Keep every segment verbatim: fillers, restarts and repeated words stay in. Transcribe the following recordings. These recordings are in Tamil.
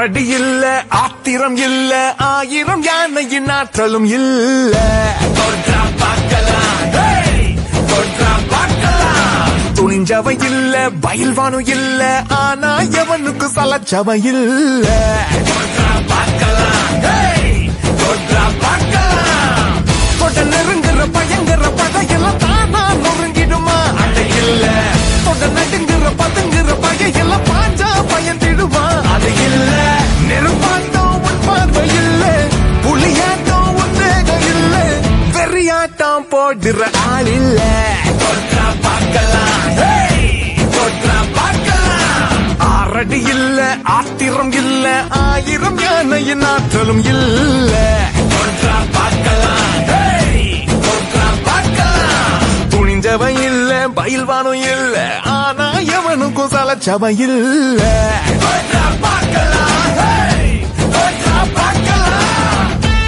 ஆறடி இல்ல ஆத்திரம் இல்ல ஆயிரம் யானையின் ஆற்றலும் இல்ல தொற்றா பார்க்கலாம் தொற்றா பார்க்கலாம் துணிஞ்சவை இல்ல பயில்வானு இல்ல ஆனா எவனுக்கு சலச்சவை இல்ல தொற்றா பார்க்கலாம் தொற்றா பார்க்கலாம் தொட்ட நெருங்குற பயங்கர படையெல்லாம் தானா நொறுங்கிடுமா அது இல்ல தொட்ட நடுங்குற பதுங்குற பகையெல்லாம் பாஞ்சா பயந்திடுமா அது இல்ல நெருப்பாட்டம் உன் பார்வை இல்ல புலியாட்டம் உன் தேகம் இல்ல வெறியாட்டம் போடுற ஆள் இல்ல தொற்றா பார்க்கலாம் தொற்றா பார்க்கலாம் ஆறடி இல்ல ஆத்திரம் இல்ல ஆயிரம் யானையின் ஆற்றலும் இல்ல தொற்றா பார்க்கலாம் தொற்றா பார்க்கலாம் துணிஞ்சவன் இல்ல பயில்வானும் இல்ல ஆனா எவனுக்கும் சலச்சவை இல்ல தொற்றா பார்க்கலாம் தொற்றா பார்க்கலாம்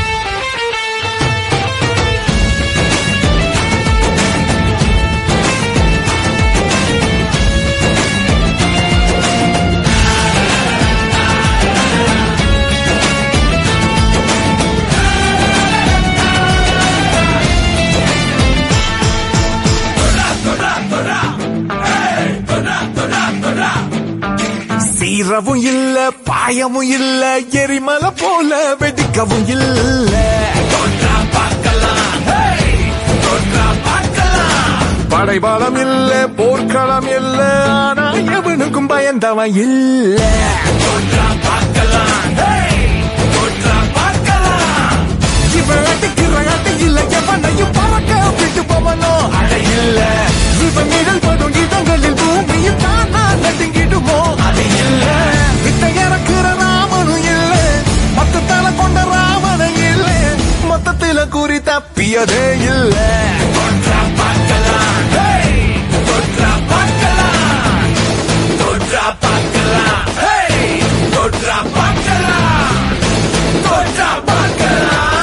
சீரவும் இல்ல பாயமும் இல்ல எரிமலை போல வெடிக்கவும் இல்ல தொற்றா பார்க்கலாம் தொற்றா பார்க்கலாம் படைபாலம் இல்ல போர்க்களம் இல்ல ஆனா எவனுக்கும் பயந்தவன் இல்ல தொற்றா பார்க்கலாம் தொற்றா பார்க்கலாம் இவன் அடிக்கிற அடி இல்ல எவனையும் பறக்க விட்டு போவனோ அடை இல்ல இவன் நிழல் படும் இடங்களில் பூமியில் தானா நடுங்கிடுமோ அது இல்ல விட்ட இறக்குற ராமனும் இல்ல மொத்தத்தால கொண்ட ராமனை இல்ல மொத்தத்தில குறி தப்பியதே இல்ல தொற்றா பார்க்கலாம் தொற்றா பார்க்கலாம் தொற்றா பார்க்கலாம் தொற்றா பார்க்கலாம் தொற்றா பார்க்கலாம்